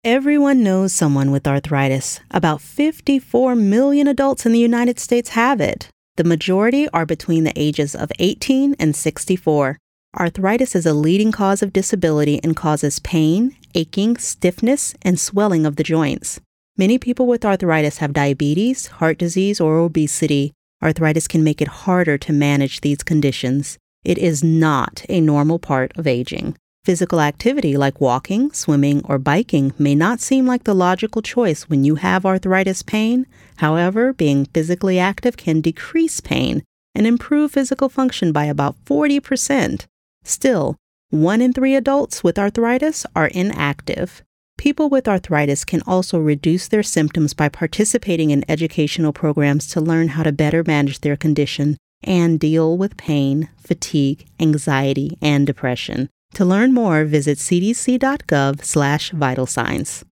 Everyone knows someone with arthritis. About 54 million adults in the United States have it. The majority are between the ages of 18 and 64. Arthritis is a leading cause of disability and causes pain, aching, stiffness, and swelling of the joints. Many people with arthritis have diabetes, heart disease, or obesity. Arthritis can make it harder to manage these conditions. It is not a normal part of aging. Physical activity like walking, swimming, or biking may not seem like the logical choice when you have arthritis pain. However, being physically active can decrease pain and improve physical function by about 40%. Still, 1 in 3 adults with arthritis are inactive. People with arthritis can also reduce their symptoms by participating in educational programs to learn how to better manage their condition and deal with pain, fatigue, anxiety, and depression. To learn more, visit cdc.gov/vital signs.